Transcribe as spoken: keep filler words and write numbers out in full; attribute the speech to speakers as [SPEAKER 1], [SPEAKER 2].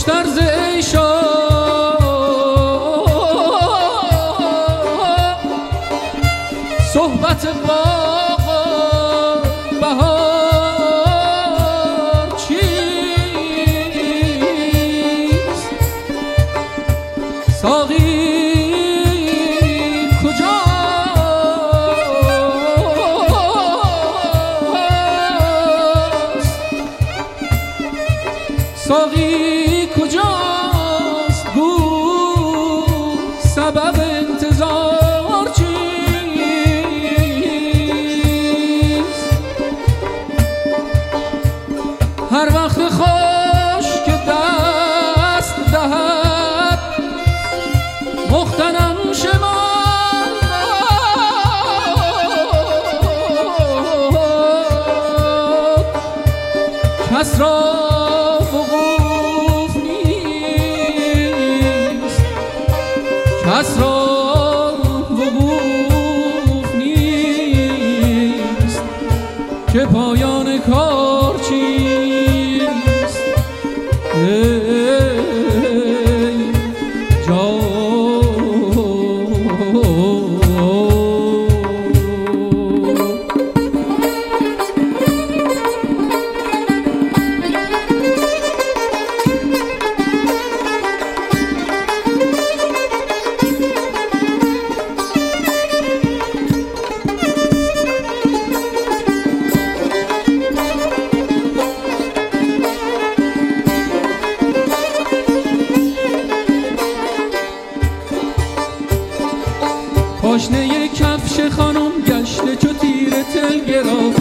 [SPEAKER 1] خوشتر ز عیشا صحبت باغ بهار چیست؟ ساقی کجاست؟ ساقی کجاست؟ گو سبب انتظار چیست؟ هر وقت خوش که دست دهد مختنم شمان کس را وقوف نیست، کس را وقوف نیست که پایان کار چیست؟ ای جان پاشنه کفش خانم گشته چو تیر تل گرافته